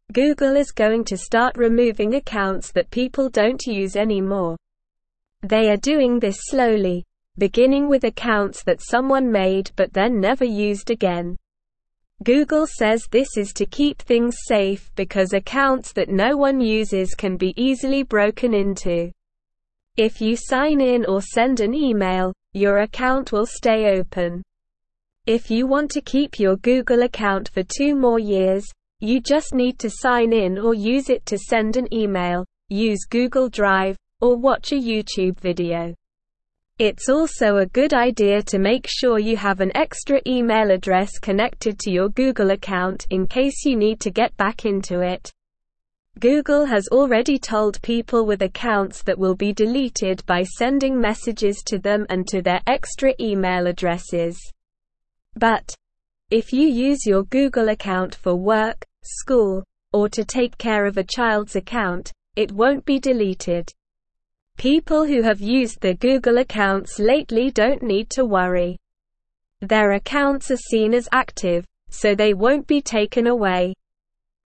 Google is going to start removing accounts that people don't use anymore. They are doing this slowly, beginning with accounts that someone made but then never used again. Google says this is to keep things safe because accounts that no one uses can be easily broken into. If you sign in or send an email, your account will stay open. If you want to keep your Google account for 2 more years, you just need to sign in or use it to send an email, use Google Drive, or watch a YouTube video. It's also a good idea to make sure you have an extra email address connected to your Google account in case you need to get back into it. Google has already told people with accounts that will be deleted by sending messages to them and to their extra email addresses. But if you use your Google account for work, school, or to take care of a child's account, it won't be deleted. People who have used their Google accounts lately don't need to worry. Their accounts are seen as active, so they won't be taken away.